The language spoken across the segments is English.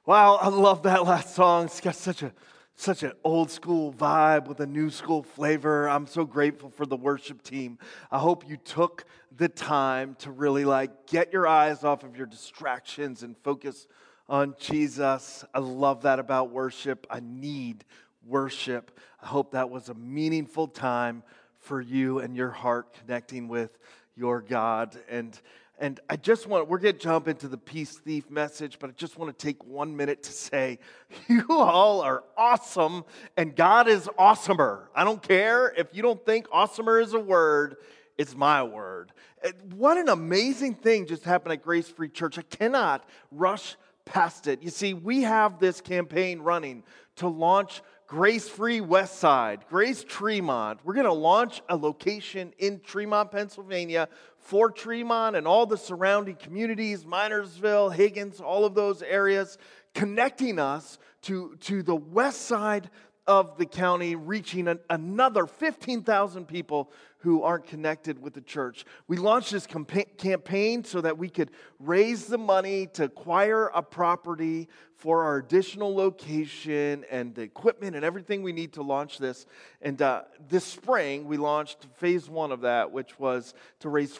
Wow, I love that last song. It's got such an old school vibe with a new school flavor. I'm so grateful for the worship team. I hope you took the time to really get your eyes off of your distractions and focus on Jesus. I love that about worship. I need worship. I hope that was a meaningful time for you and your heart connecting with your God. And I just we're going to jump into the peace thief message, but I just want to take 1 minute to say, you all are awesome, and God is awesomer. I don't care if you don't think awesomer is a word, it's my word. What an amazing thing just happened at Grace Free Church. I cannot rush past it. You see, we have this campaign running to launch Grace Free Westside, Grace Tremont. We're going to launch a location in Tremont, Pennsylvania for Tremont and all the surrounding communities, Minersville, Higgins, all of those areas, connecting us to the west side of the county, reaching another 15,000 people who aren't connected with the church. We launched this campaign so that we could raise the money to acquire a property for our additional location and the equipment and everything we need to launch this. And this spring, we launched phase 1 of that, which was to raise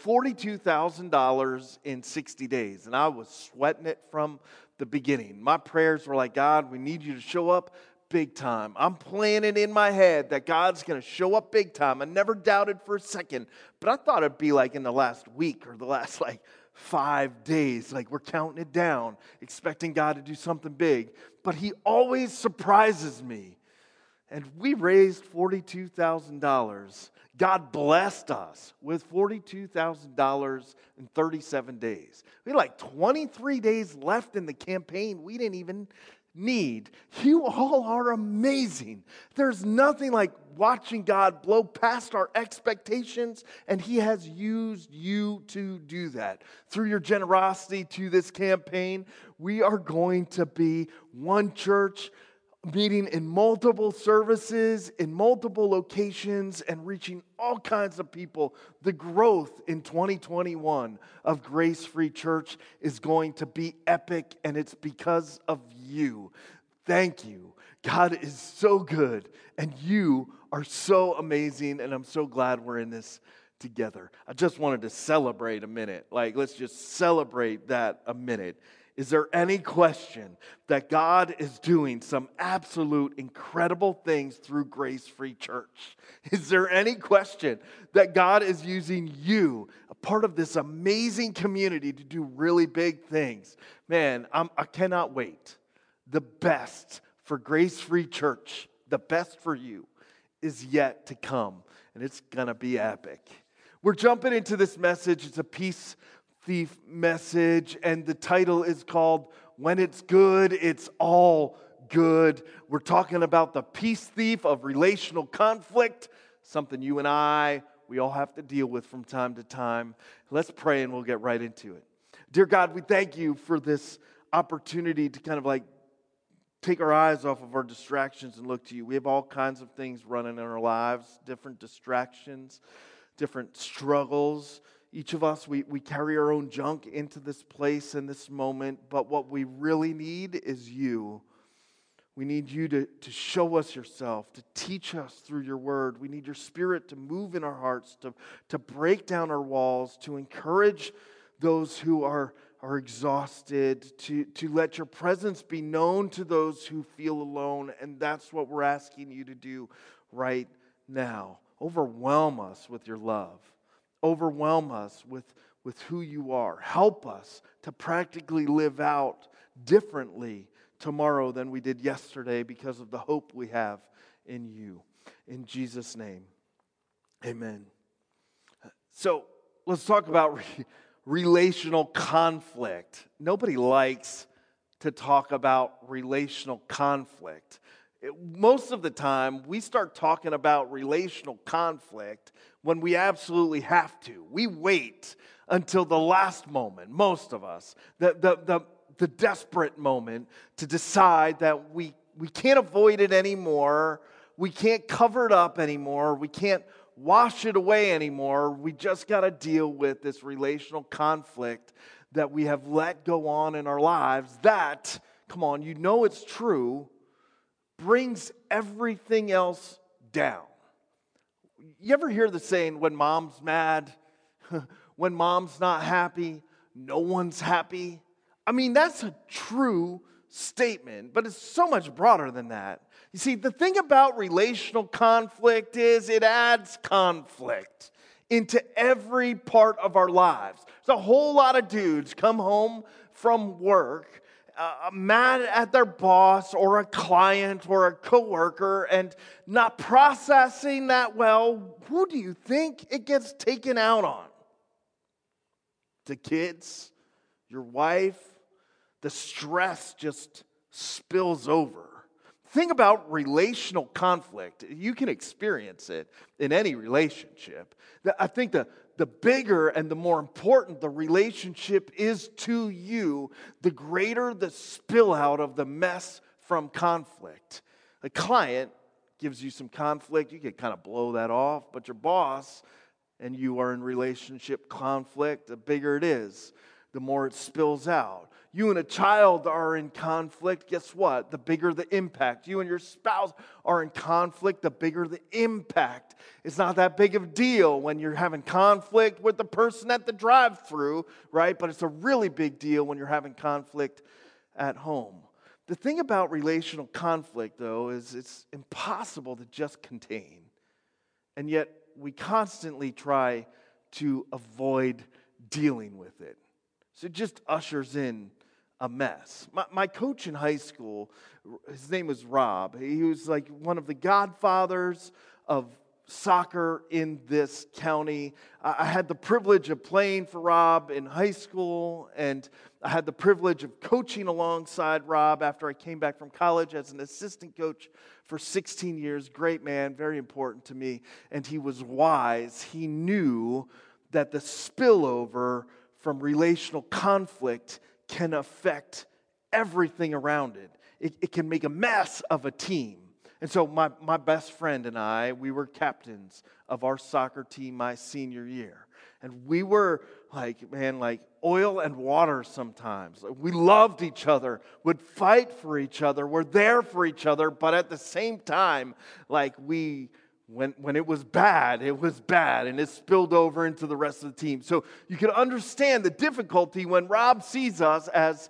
$42,000 in 60 days. And I was sweating it from the beginning. My prayers were like, God, we need you to show up big time. I'm planning in my head that God's going to show up big time. I never doubted for a second, but I thought it'd be in the last week or the last 5 days. We're counting it down, expecting God to do something big. But He always surprises me. And we raised $42,000. God blessed us with $42,000 in 37 days. We had 23 days left in the campaign. We didn't even need. You all are amazing. There's nothing like watching God blow past our expectations, and He has used you to do that. Through your generosity to this campaign, we are going to be one church meeting in multiple services, in multiple locations, and reaching all kinds of people. The growth in 2021 of Grace Free Church is going to be epic, and it's because of you. Thank you. God is so good, and you are so amazing, and I'm so glad we're in this together. I just wanted to celebrate a minute. Let's just celebrate that a minute. Is there any question that God is doing some absolute incredible things through Grace Free Church? Is there any question that God is using you, a part of this amazing community, to do really big things? Man, I cannot wait. The best for Grace Free Church, the best for you, is yet to come, and it's going to be epic. We're jumping into this message. It's a peace thief message, and the title is called When It's Good, It's All Good. We're talking about the peace thief of relational conflict, something you and we all have to deal with from time to time. Let's pray and we'll get right into it. Dear God, we thank you for this opportunity to take our eyes off of our distractions and look to you. We have all kinds of things running in our lives, different distractions, different struggles. Each of us, we carry our own junk into this place and this moment, but what we really need is you. We need you to show us yourself, to teach us through your word. We need your Spirit to move in our hearts, to break down our walls, to encourage those who are exhausted, to let your presence be known to those who feel alone, and that's what we're asking you to do right now. Overwhelm us with your love. Overwhelm us with who you are. Help us to practically live out differently tomorrow than we did yesterday because of the hope we have in you. In Jesus' name, amen. So let's talk about relational conflict. Nobody likes to talk about relational conflict. Most of the time, we start talking about relational conflict when we absolutely have to. We wait until the last moment, most of us, the desperate moment to decide that we can't avoid it anymore, we can't cover it up anymore, we can't wash it away anymore. We just got to deal with this relational conflict that we have let go on in our lives that come on, you know it's true, brings everything else down. You ever hear the saying, when mom's mad, when mom's not happy, no one's happy? I mean, that's a true statement, but it's so much broader than that. You see, the thing about relational conflict is it adds conflict into every part of our lives. There's a whole lot of dudes come home from work mad at their boss or a client or a coworker and not processing that well. Who do you think it gets taken out on? The kids? Your wife? The stress just spills over. Think about relational conflict. You can experience it in any relationship. I think the bigger and the more important the relationship is to you, the greater the spill out of the mess from conflict. A client gives you some conflict, you can kind of blow that off, but your boss and you are in relationship conflict, the bigger it is, the more it spills out. You and a child are in conflict, guess what? The bigger the impact. You and your spouse are in conflict, the bigger the impact. It's not that big of a deal when you're having conflict with the person at the drive-thru, right? But it's a really big deal when you're having conflict at home. The thing about relational conflict, though, is it's impossible to just contain. And yet, we constantly try to avoid dealing with it. So it just ushers in a mess. My coach in high school, his name was Rob. He was like one of the godfathers of soccer in this county. I had the privilege of playing for Rob in high school, and I had the privilege of coaching alongside Rob after I came back from college as an assistant coach for 16 years. Great man, very important to me. And he was wise. He knew that the spillover from relational conflict can affect everything around it. It can make a mess of a team. And so my best friend and I, we were captains of our soccer team my senior year. And we were like oil and water sometimes. We loved each other, would fight for each other, were there for each other, but at the same time, when it was bad, and it spilled over into the rest of the team. So you can understand the difficulty when Rob sees us as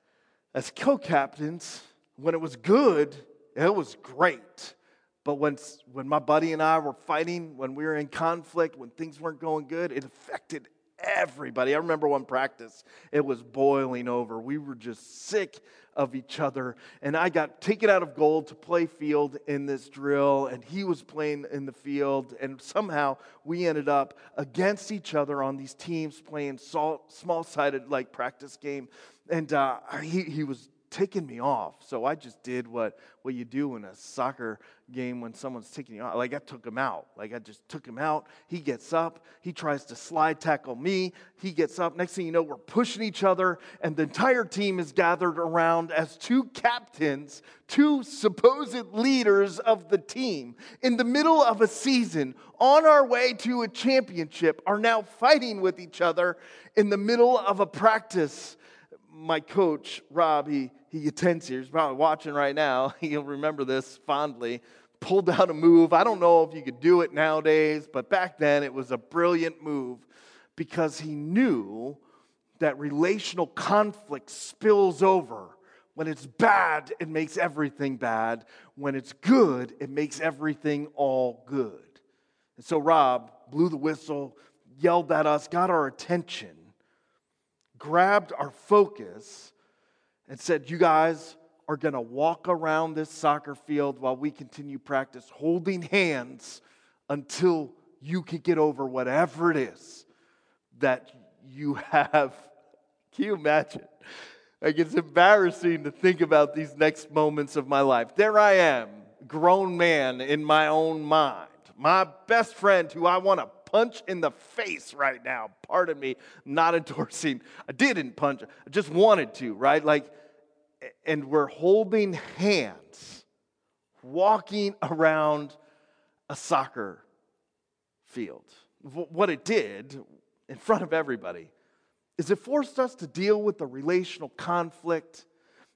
co-captains. When it was good, it was great. But when my buddy and I were fighting, when we were in conflict, when things weren't going good, it affected everybody. I remember one practice, it was boiling over. We were just sick of each other. And I got taken out of goal to play field in this drill, and he was playing in the field. And somehow we ended up against each other on these teams playing small-sided practice game. And he was taking me off. So I just did what you do in a soccer game when someone's taking you off. I took him out. I just took him out. He gets up. He tries to slide tackle me. He gets up. Next thing you know, we're pushing each other, and the entire team is gathered around as two captains, two supposed leaders of the team, in the middle of a season, on our way to a championship, are now fighting with each other in the middle of a practice. My coach, Rob, he attends here. He's probably watching right now. He'll remember this fondly. Pulled out a move. I don't know if you could do it nowadays, but back then it was a brilliant move because he knew that relational conflict spills over. When it's bad, it makes everything bad. When it's good, it makes everything all good. And so Rob blew the whistle, yelled at us, got our attention, grabbed our focus, and said, you guys are going to walk around this soccer field while we continue practice, holding hands until you can get over whatever it is that you have. Can you imagine? It's embarrassing to think about these next moments of my life. There I am, grown man in my own mind. My best friend who I want to punch in the face right now. Pardon me, not endorsing. I didn't punch. I just wanted to, right? And we're holding hands, walking around a soccer field. What it did in front of everybody is it forced us to deal with the relational conflict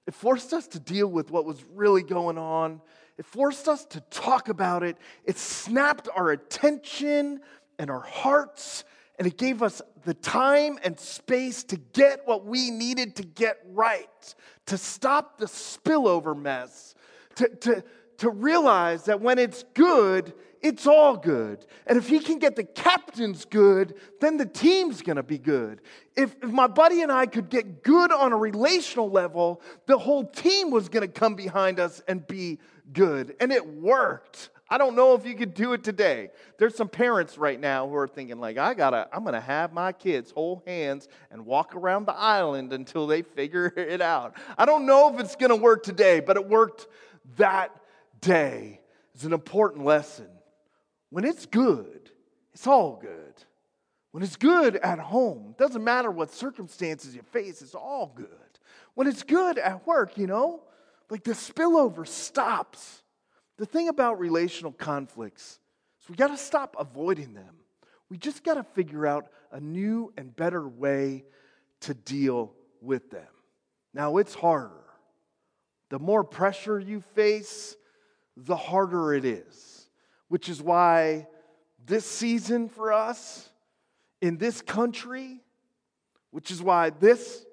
It forced us to deal with what was really going on. It forced us to talk about it. It snapped our attention and our hearts, and it gave us the time and space to get what we needed to get right, to stop the spillover mess, to realize that when it's good, it's all good. And if he can get the captains good, then the team's going to be good. If my buddy and I could get good on a relational level, the whole team was going to come behind us and be good. And it worked. I don't know if you could do it today. There's some parents right now who are thinking like, I'm going to have my kids hold hands and walk around the island until they figure it out. I don't know if it's going to work today, but it worked that day. It's an important lesson. When it's good, it's all good. When it's good at home, doesn't matter what circumstances you face, it's all good. When it's good at work, like the spillover stops. The thing about relational conflicts is we got to stop avoiding them. We just got to figure out a new and better way to deal with them. Now, it's harder. The more pressure you face, the harder it is, which is why this season for us in this country, which is why this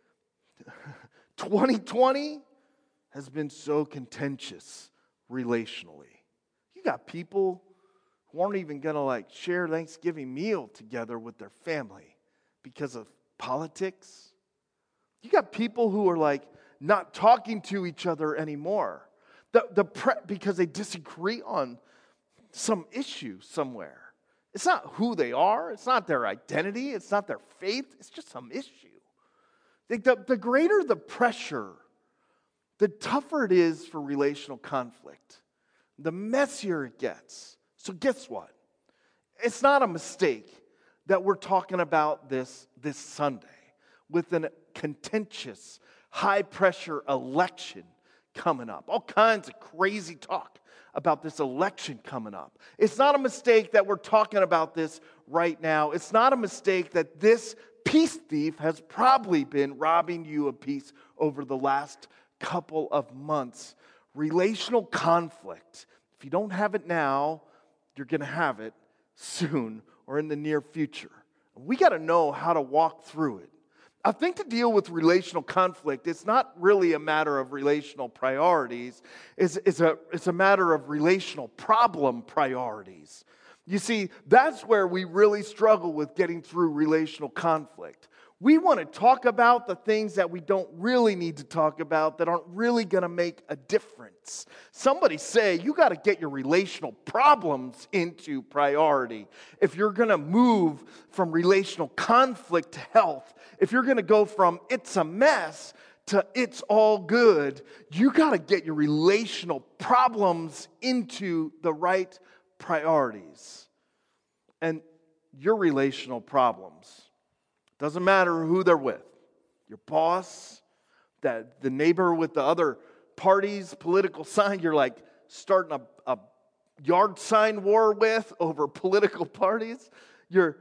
2020 has been so contentious relationally. You got people who aren't even going to share Thanksgiving meal together with their family because of politics. You got people who are not talking to each other anymore. Because they disagree on some issue somewhere. It's not who they are. It's not their identity. It's not their faith. It's just some issue. The greater the pressure, the tougher it is for relational conflict. The messier it gets. So guess what? It's not a mistake that we're talking about this Sunday with a contentious, high-pressure election coming up. All kinds of crazy talk about this election coming up. It's not a mistake that we're talking about this right now. It's not a mistake that this peace thief has probably been robbing you of peace over the last couple of months. Relational conflict. If you don't have it now, you're going to have it soon or in the near future. We got to know how to walk through it. I think to deal with relational conflict, it's not really a matter of relational priorities. It's a matter of relational problem priorities. You see, that's where we really struggle with getting through relational conflict. We want to talk about the things that we don't really need to talk about that aren't really going to make a difference. Somebody say, you got to get your relational problems into priority. If you're going to move from relational conflict to health, if you're going to go from it's a mess to it's all good, you got to get your relational problems into the right priorities. And your relational problems, doesn't matter who they're with. Your boss, the neighbor with the other party's political sign, you're starting a yard sign war with over political parties. Your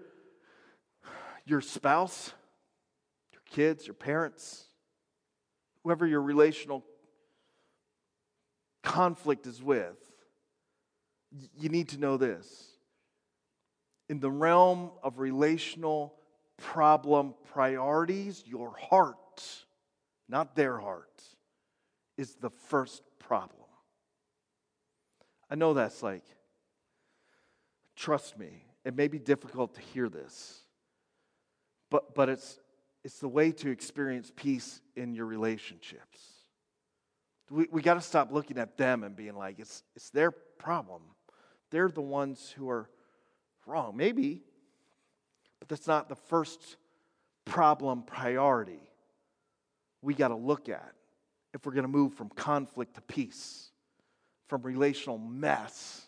spouse, your kids, your parents, whoever your relational conflict is with, you need to know this. In the realm of relational problem priorities, your heart, not their heart, is the first problem. I know that's trust me, it may be difficult to hear this, but it's the way to experience peace in your relationships. We got to stop looking at them and being it's their problem. They're the ones who are wrong. Maybe, but that's not the first problem priority we got to look at if we're going to move from conflict to peace, from relational mess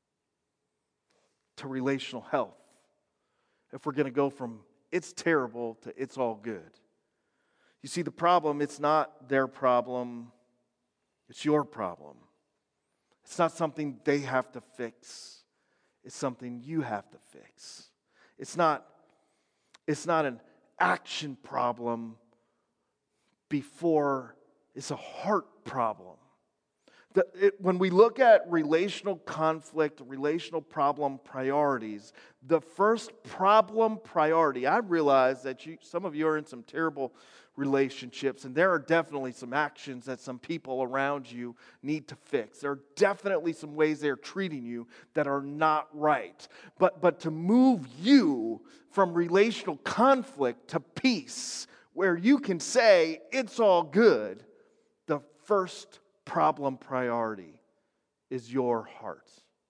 to relational health, if we're going to go from it's terrible to it's all good. You see, the problem, it's not their problem, it's your problem. It's not something they have to fix, it's something you have to fix. It's not an action problem before is a heart problem. When we look at relational conflict, relational problem priorities, the first problem priority, I realize that some of you are in some terrible relationships, and there are definitely some actions that some people around you need to fix. There are definitely some ways they're treating you that are not right. But to move you from relational conflict to peace, where you can say, it's all good, the first problem priority is your heart.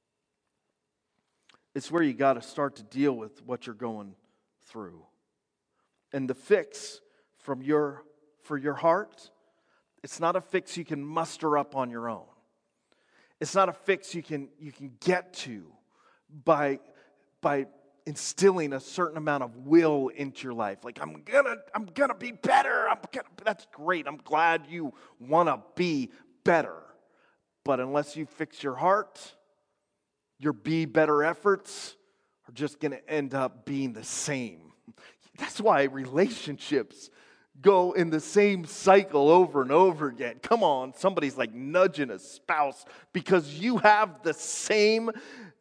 It's where you got to start to deal with what you're going through. And the fix for your heart, it's not a fix you can muster up on your own. It's not a fix you can get to by instilling a certain amount of will into your life. Like, I'm gonna be better. That's great. I'm glad you want to be better. But unless you fix your heart, your be better efforts are just going to end up being the same. That's why relationships go in the same cycle over and over again. Come on, somebody's like nudging a spouse because you have the same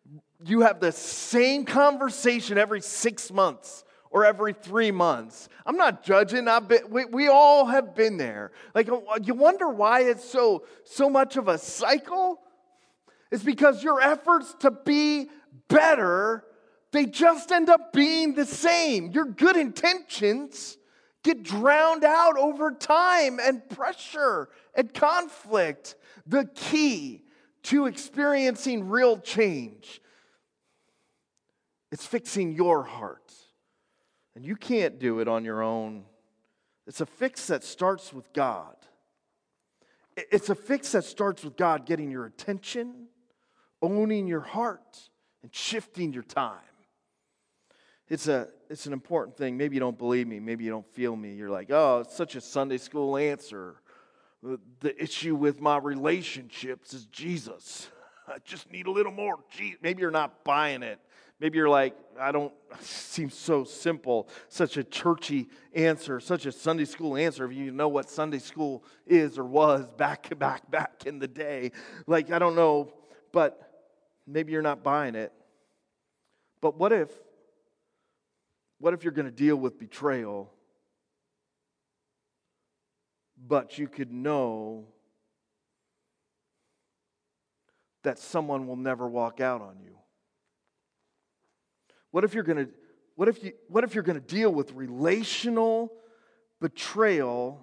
conversation every 6 months or every 3 months. I'm not judging. We all have been there. Like, you wonder why it's so much of a cycle? It's because your efforts to be better, they just end up being the same. Your good intentions get drowned out over time and pressure and conflict. The key to experiencing real change, it's fixing your heart. And you can't do it on your own. It's a fix that starts with God. It's a fix that starts with God getting your attention, owning your heart, and shifting your time. It's an important thing. Maybe you don't believe me. Maybe you don't feel me. You're like, oh, it's such a Sunday school answer. The issue with my relationships is Jesus. I just need a little more Jesus. Maybe you're not buying it. Maybe you're like, it seems so simple, such a churchy answer, such a Sunday school answer. If you know what Sunday school is or was back in the day. Like, I don't know, but maybe you're not buying it. But what if you're going to deal with betrayal, but you could know that someone will never walk out on you? What if you're going to deal with relational betrayal,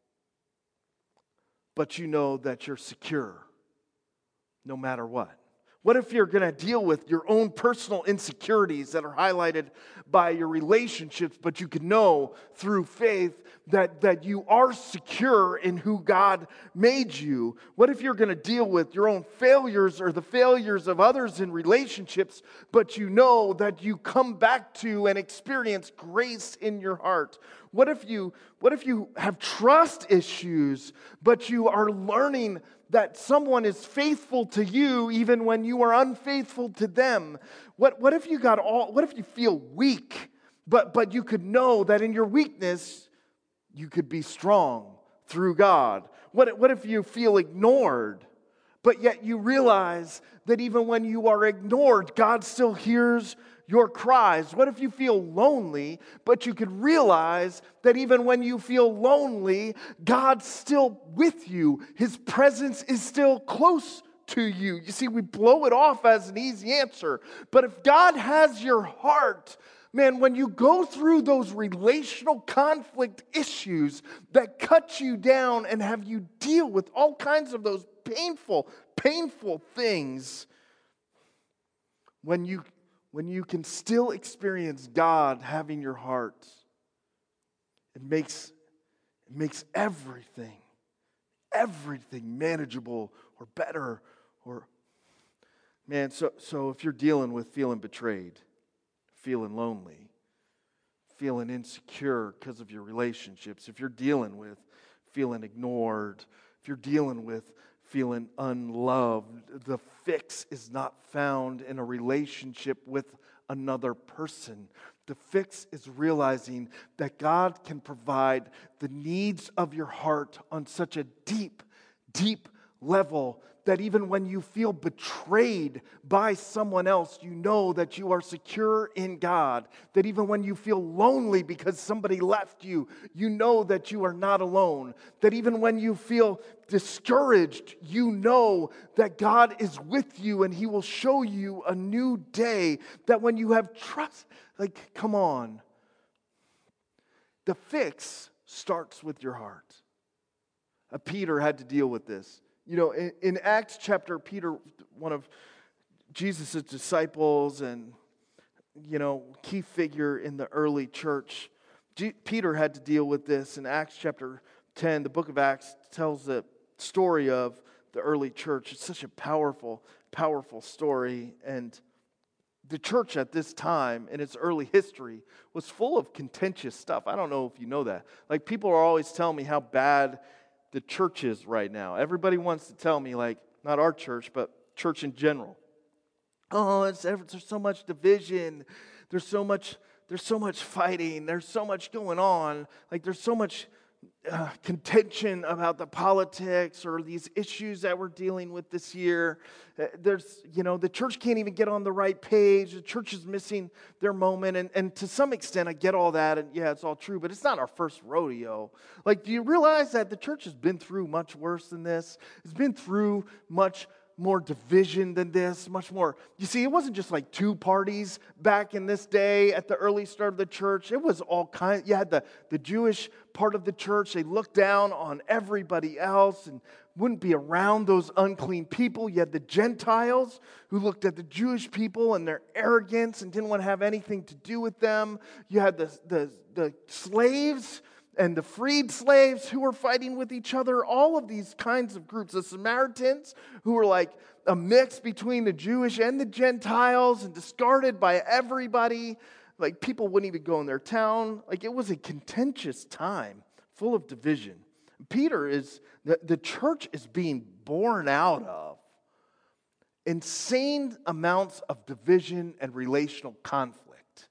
but you know that you're secure no matter what? What if you're going to deal with your own personal insecurities that are highlighted by your relationships, but you can know through faith that you are secure in who God made you? What if you're going to deal with your own failures or the failures of others in relationships, but you know that you come back to and experience grace in your heart? What if you have trust issues, but you are learning that someone is faithful to you even when you are unfaithful to them? What if you feel weak, but you could know that in your weakness you could be strong through God? What if you feel ignored, but yet you realize that even when you are ignored, God still hears your cries? What if you feel lonely, but you could realize that even when you feel lonely, God's still with you. His presence is still close to you. You see, we blow it off as an easy answer. But if God has your heart, man, when you go through those relational conflict issues that cut you down and have you deal with all kinds of those painful things, when you can still experience God having your heart, it makes everything manageable or better. Or, man, so if you're dealing with feeling betrayed, feeling lonely, feeling insecure because of your relationships, if you're dealing with feeling ignored, if you're dealing with feeling unloved, the fix is not found in a relationship with another person. The fix is realizing that God can provide the needs of your heart on such a deep, deep level that even when you feel betrayed by someone else, you know that you are secure in God. That even when you feel lonely because somebody left you, you know that you are not alone. That even when you feel discouraged, you know that God is with you and He will show you a new day. That when you have trust, like, come on. The fix starts with your heart. Peter had to deal with this. You know, in Acts chapter, Peter, one of Jesus' disciples and, key figure in the early church, Peter had to deal with this. In Acts chapter 10, the book of Acts tells the story of the early church. It's such a powerful, powerful story. And the church at this time, in its early history, was full of contentious stuff. I don't know if you know that. Like, people are always telling me how bad the church is right now. Everybody wants to tell me, like, not our church, but church in general. Oh, there's so much division. There's so much fighting. There's so much going on. Like, there's so much contention about the politics or these issues that we're dealing with this year. The church can't even get on the right page. The church is missing their moment. And to some extent, I get all that. And yeah, it's all true, but it's not our first rodeo. Like, do you realize that the church has been through much worse than this? It's been through much more division than this, much more. You see, it wasn't just like two parties back in this day at the early start of the church. It was all kinds. You had the Jewish part of the church. They looked down on everybody else and wouldn't be around those unclean people. You had the Gentiles who looked at the Jewish people and their arrogance and didn't want to have anything to do with them. You had the slaves and the freed slaves who were fighting with each other, all of these kinds of groups. The Samaritans, who were like a mix between the Jewish and the Gentiles and discarded by everybody. Like, people wouldn't even go in their town. Like, it was a contentious time, full of division. The church is being born out of insane amounts of division and relational conflict.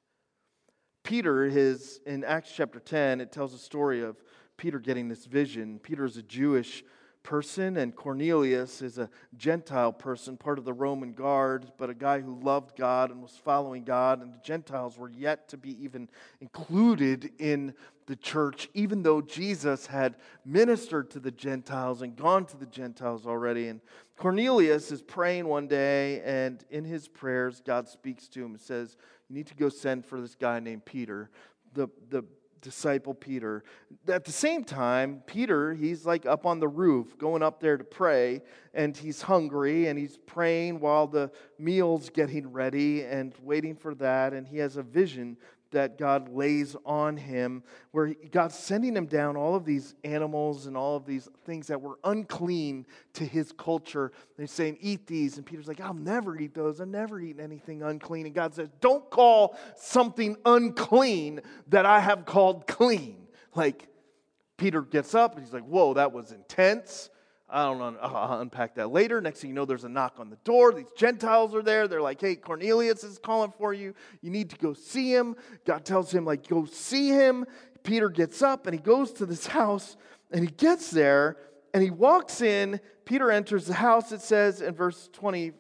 Peter in Acts chapter 10, it tells a story of Peter getting this vision. Peter is a Jewish person, and Cornelius is a Gentile person, part of the Roman guard, but a guy who loved God and was following God, and the Gentiles were yet to be even included in the church, even though Jesus had ministered to the Gentiles and gone to the Gentiles already. And Cornelius is praying one day, and in his prayers, God speaks to him and says, you need to go send for this guy named Peter, the disciple Peter. At the same time, Peter, he's like up on the roof, going up there to pray, and he's hungry, and he's praying while the meal's getting ready and waiting for that, and he has a vision that God lays on him, where God's sending him down all of these animals and all of these things that were unclean to his culture. They're saying, eat these. And Peter's like, I'll never eat those. I've never eaten anything unclean. And God says, don't call something unclean that I have called clean. Like, Peter gets up and he's like, whoa, that was intense. I don't know, I'll unpack that later. Next thing you know, there's a knock on the door. These Gentiles are there. They're like, hey, Cornelius is calling for you. You need to go see him. God tells him, like, go see him. Peter gets up and he goes to this house and he gets there and he walks in. Peter enters the house, it says in verse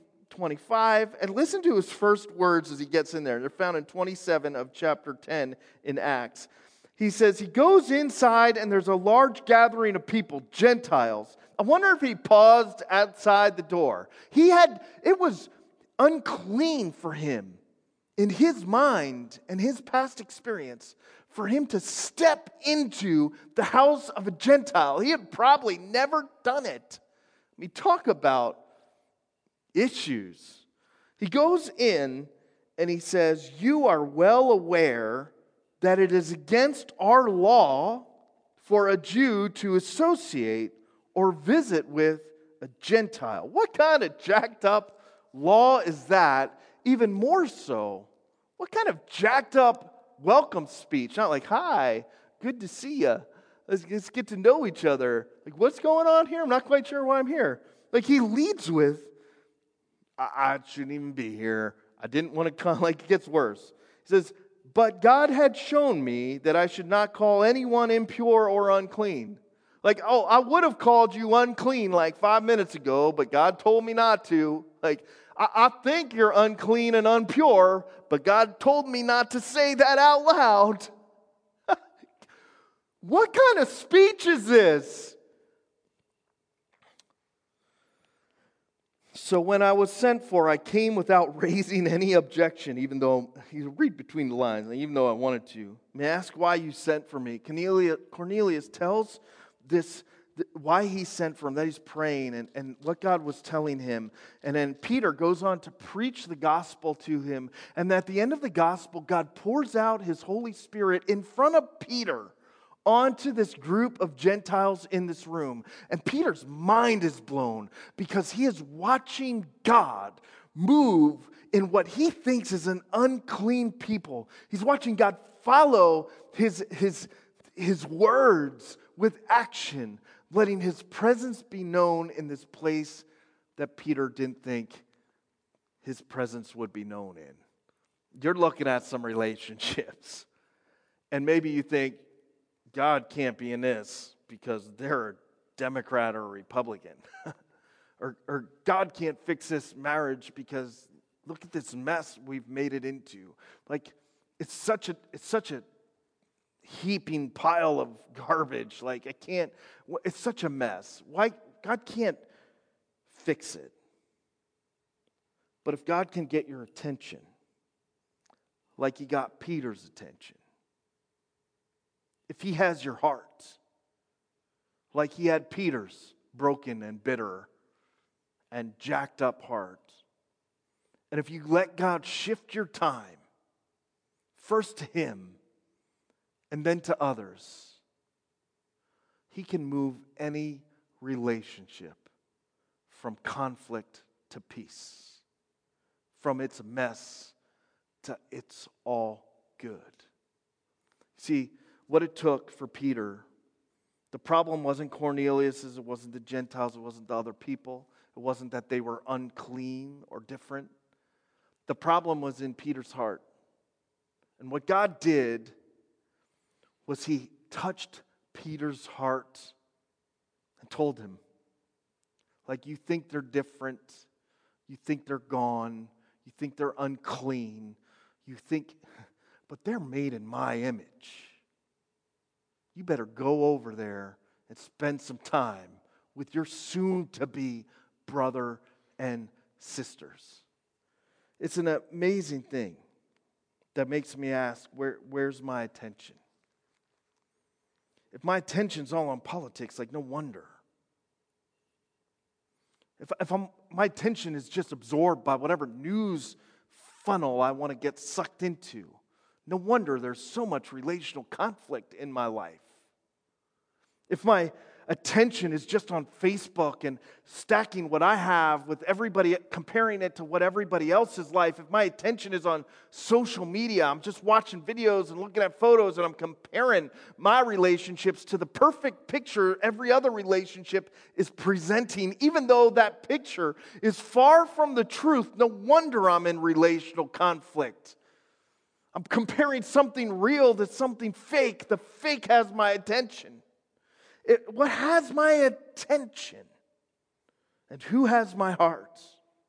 25. And listen to his first words as he gets in there. They're found in 27 of chapter 10 in Acts. He says, he goes inside and there's a large gathering of people, Gentiles. I wonder if he paused outside the door. It was unclean for him in his mind and his past experience for him to step into the house of a Gentile. He had probably never done it. I mean, talk about issues. He goes in and he says, you are well aware that it is against our law for a Jew to associate or visit with a Gentile. What kind of jacked up law is that? Even more so, what kind of jacked up welcome speech? Not like, hi, good to see you. Let's get to know each other. Like, what's going on here? I'm not quite sure why I'm here. Like, he leads with, I shouldn't even be here. I didn't want to come. Like, it gets worse. He says, But God had shown me that I should not call anyone impure or unclean. Like, oh, I would have called you unclean like 5 minutes ago, but God told me not to. Like, I think you're unclean and impure, but God told me not to say that out loud. What kind of speech is this? So when I was sent for, I came without raising any objection, even though, you read between the lines, even though I wanted to. May I ask why you sent for me? Cornelius tells this, why he sent for him, that he's praying and what God was telling him. And then Peter goes on to preach the gospel to him. And at the end of the gospel, God pours out his Holy Spirit in front of Peter onto this group of Gentiles in this room. And Peter's mind is blown because he is watching God move in what he thinks is an unclean people. He's watching God follow his words with action, letting his presence be known in this place that Peter didn't think his presence would be known in. You're looking at some relationships, and maybe you think, God can't be in this because they're a Democrat or a Republican. or God can't fix this marriage because look at this mess we've made it into. Like, it's such a heaping pile of garbage. Like, it's such a mess. Why? God can't fix it. But if God can get your attention, like he got Peter's attention, if he has your heart, like he had Peter's broken and bitter and jacked up heart, and if you let God shift your time, first to him and then to others, he can move any relationship from conflict to peace, from its mess to it's all good. See, what it took for Peter, the problem wasn't Cornelius's, it wasn't the Gentiles, it wasn't the other people, it wasn't that they were unclean or different. The problem was in Peter's heart. And what God did was he touched Peter's heart and told him, like, you think they're different, you think they're gone, you think they're unclean, but they're made in my image. You better go over there and spend some time with your soon-to-be brother and sisters. It's an amazing thing that makes me ask, where's my attention? If my attention's all on politics, like, no wonder. If my attention is just absorbed by whatever news funnel I want to get sucked into, no wonder there's so much relational conflict in my life. If my attention is just on Facebook and stacking what I have with everybody, comparing it to what everybody else's life, if my attention is on social media, I'm just watching videos and looking at photos and I'm comparing my relationships to the perfect picture every other relationship is presenting, even though that picture is far from the truth, no wonder I'm in relational conflict. I'm comparing something real to something fake. The fake has my attention. What has my attention? And who has my heart?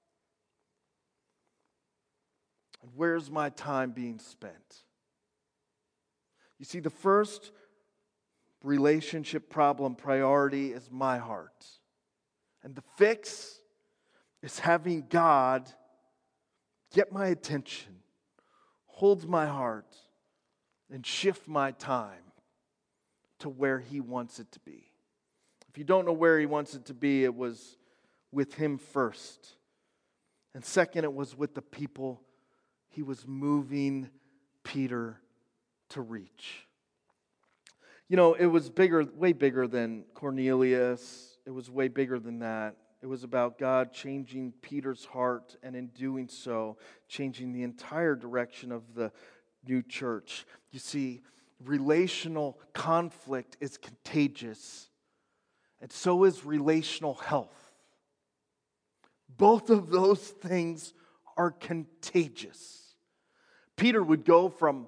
And where's my time being spent? You see, the first relationship problem priority is my heart. And the fix is having God get my attention, hold my heart, and shift my time to where he wants it to be. If you don't know where he wants it to be, it was with him first. And second, it was with the people he was moving Peter to reach. You know, it was bigger, way bigger than Cornelius. It was way bigger than that. It was about God changing Peter's heart, and in doing so, changing the entire direction of the new church. You see, relational conflict is contagious, and so is relational health. Both of those things are contagious. Peter would go from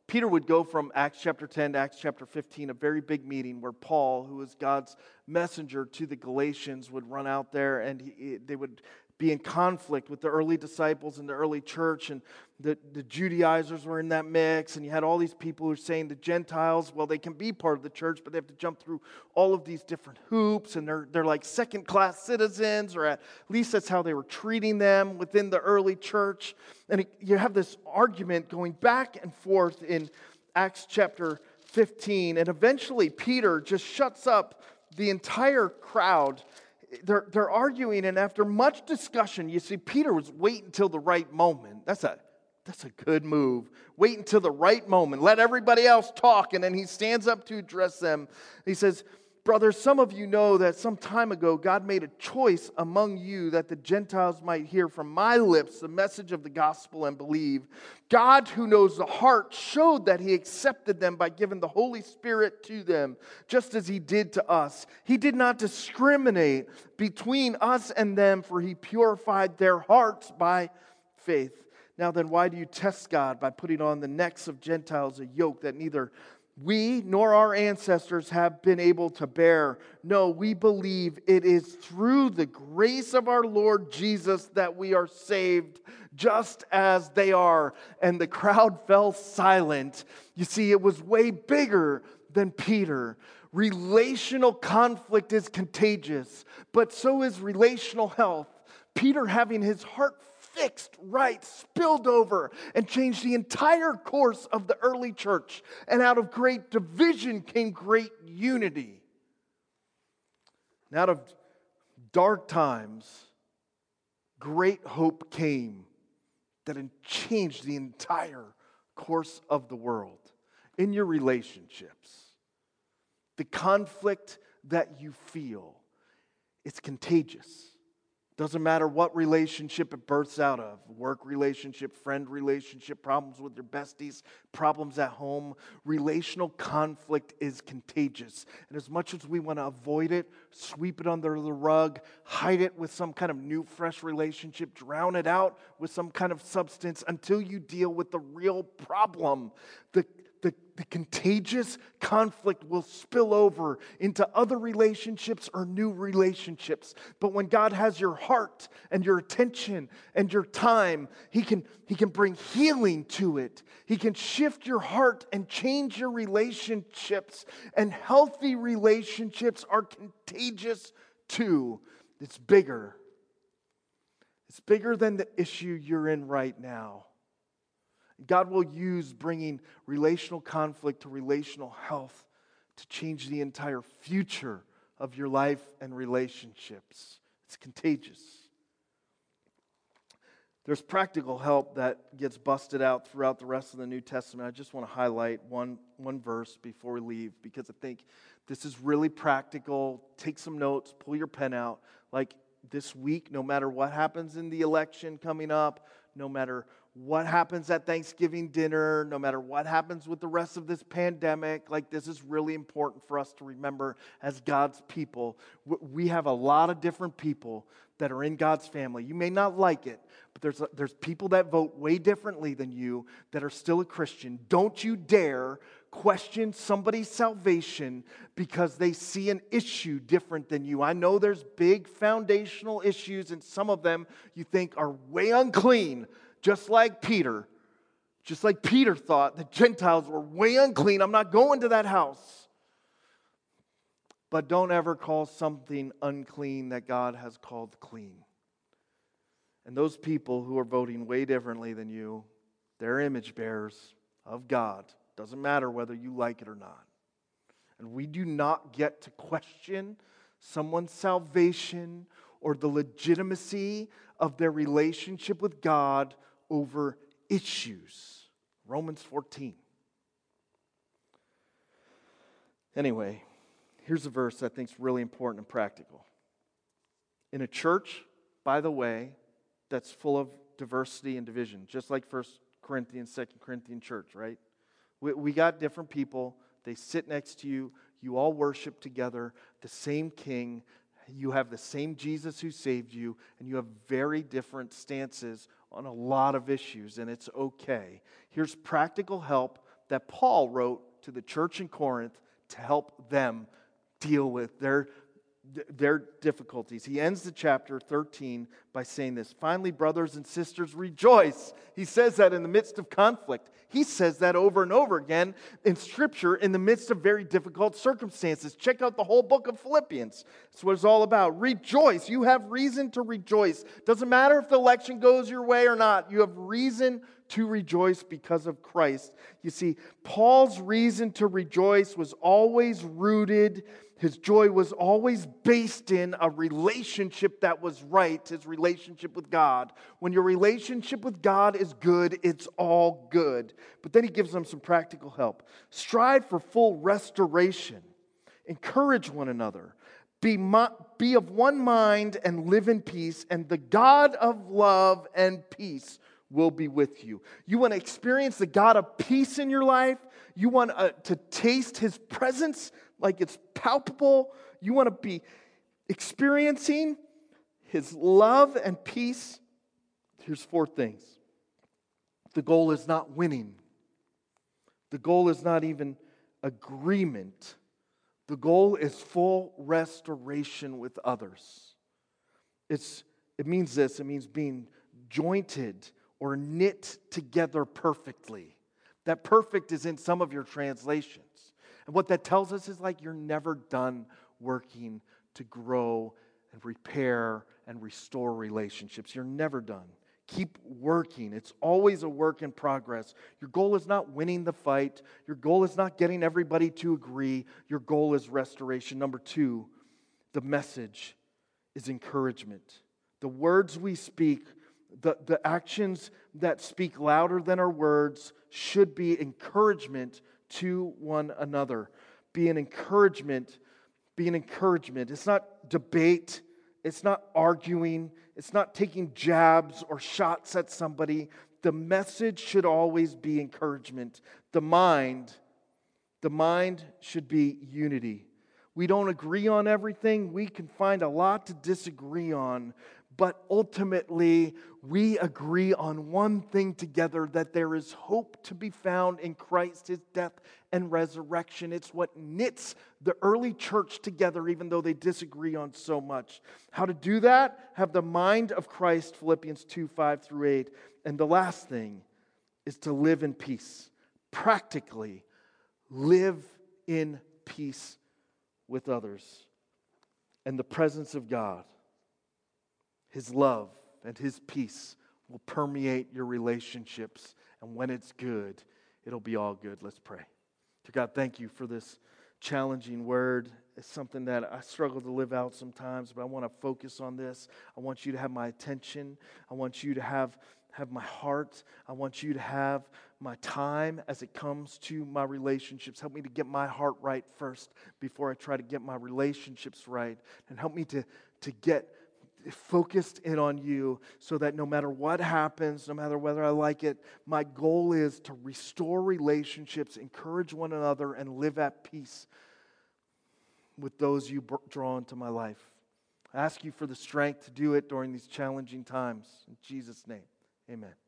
Peter would go from Acts chapter 10 to Acts chapter 15, a very big meeting where Paul, who was God's messenger to the Galatians, would run out there, and they would be in conflict with the early disciples in the early church, and the Judaizers were in that mix, and you had all these people who are saying the Gentiles, well, they can be part of the church, but they have to jump through all of these different hoops, and they're like second-class citizens, or at least that's how they were treating them within the early church. And you have this argument going back and forth in Acts chapter 15, and eventually Peter just shuts up the entire crowd. They're arguing, and after much discussion, you see, Peter was waiting until the right moment. That's a good move. Wait until the right moment. Let everybody else talk, and then he stands up to address them. He says, "Brothers, some of you know that some time ago God made a choice among you that the Gentiles might hear from my lips the message of the gospel and believe. God, who knows the heart, showed that he accepted them by giving the Holy Spirit to them, just as he did to us. He did not discriminate between us and them, for he purified their hearts by faith. Now then, why do you test God by putting on the necks of Gentiles a yoke that neither we nor our ancestors have been able to bear? No, we believe it is through the grace of our Lord Jesus that we are saved, just as they are." And the crowd fell silent. You see, it was way bigger than Peter. Relational conflict is contagious, but so is relational health. Peter, having his heart fixed right, spilled over and changed the entire course of the early church. And out of great division came great unity. And out of dark times, great hope came that changed the entire course of the world. In your relationships, the conflict that you feel, it's contagious. Doesn't matter what relationship it births out of. Work relationship, friend relationship, problems with your besties, problems at home. Relational conflict is contagious. And as much as we want to avoid it, sweep it under the rug, hide it with some kind of new, fresh relationship, drown it out with some kind of substance until you deal with the real problem. The contagious conflict will spill over into other relationships or new relationships. But when God has your heart and your attention and your time, He can bring healing to it. He can shift your heart and change your relationships. And healthy relationships are contagious too. It's bigger. It's bigger than the issue you're in right now. God will use bringing relational conflict to relational health to change the entire future of your life and relationships. It's contagious. There's practical help that gets busted out throughout the rest of the New Testament. I just want to highlight one verse before we leave, because I think this is really practical. Take some notes, pull your pen out. Like this week, no matter what happens in the election coming up, no matter what happens at Thanksgiving dinner, no matter what happens with the rest of this pandemic, like this is really important for us to remember as God's people. We have a lot of different people that are in God's family. You may not like it, but there's people that vote way differently than you that are still a Christian. Don't you dare question somebody's salvation because they see an issue different than you. I know there's big foundational issues, and some of them you think are way unclean. Just like Peter thought the Gentiles were way unclean. I'm not going to that house. But don't ever call something unclean that God has called clean. And those people who are voting way differently than you, they're image bearers of God. Doesn't matter whether you like it or not. And we do not get to question someone's salvation or the legitimacy of their relationship with God over issues. Romans 14. Anyway, here's a verse I think is really important and practical. In a church, by the way, that's full of diversity and division, just like 1 Corinthians, 2 Corinthians church, right? We got different people. They sit next to you. You all worship together, the same King. You have the same Jesus who saved you, and you have very different stances on a lot of issues, and it's okay. Here's practical help that Paul wrote to the church in Corinth to help them deal with their difficulties. He ends the chapter 13 by saying this, "Finally, brothers and sisters, rejoice." He says that in the midst of conflict. He says that over and over again in Scripture in the midst of very difficult circumstances. Check out the whole book of Philippians. That's what it's all about. Rejoice. You have reason to rejoice. Doesn't matter if the election goes your way or not. You have reason to rejoice because of Christ. You see, Paul's reason to rejoice was always rooted. His joy was always based in a relationship that was right, his relationship with God. When your relationship with God is good, it's all good. But then he gives them some practical help. Strive for full restoration. Encourage one another. Be of one mind and live in peace, and the God of love and peace will be with you. You want to experience the God of peace in your life? You want to taste His presence like it's palpable? You want to be experiencing His love and peace? Here's 4 things. The goal is not winning. The goal is not even agreement. The goal is full restoration with others. It means this. It means being jointed or knit together perfectly. That perfect is in some of your translations. And what that tells us is like you're never done working to grow and repair and restore relationships. You're never done. Keep working. It's always a work in progress. Your goal is not winning the fight. Your goal is not getting everybody to agree. Your goal is restoration. Number 2, the message is encouragement. The words we speak, the actions that speak louder than our words should be encouragement to one another. Be an encouragement. Be an encouragement. It's not debate. It's not arguing. It's not taking jabs or shots at somebody. The message should always be encouragement. The mind should be unity. We don't agree on everything. We can find a lot to disagree on. But ultimately, we agree on one thing together, that there is hope to be found in Christ, His death and resurrection. It's what knits the early church together, even though they disagree on so much. How to do that? Have the mind of Christ, Philippians 2, 5 through 8. And the last thing is to live in peace. Practically, live in peace with others. And the presence of God, His love and His peace will permeate your relationships. And when it's good, it'll be all good. Let's pray. Dear God, thank you for this challenging word. It's something that I struggle to live out sometimes, but I want to focus on this. I want you to have my attention. I want you to have my heart. I want you to have my time as it comes to my relationships. Help me to get my heart right first before I try to get my relationships right. And help me to get focused in on you so that no matter what happens, no matter whether I like it, my goal is to restore relationships, encourage one another, and live at peace with those you draw into my life. I ask you for the strength to do it during these challenging times. In Jesus' name, amen.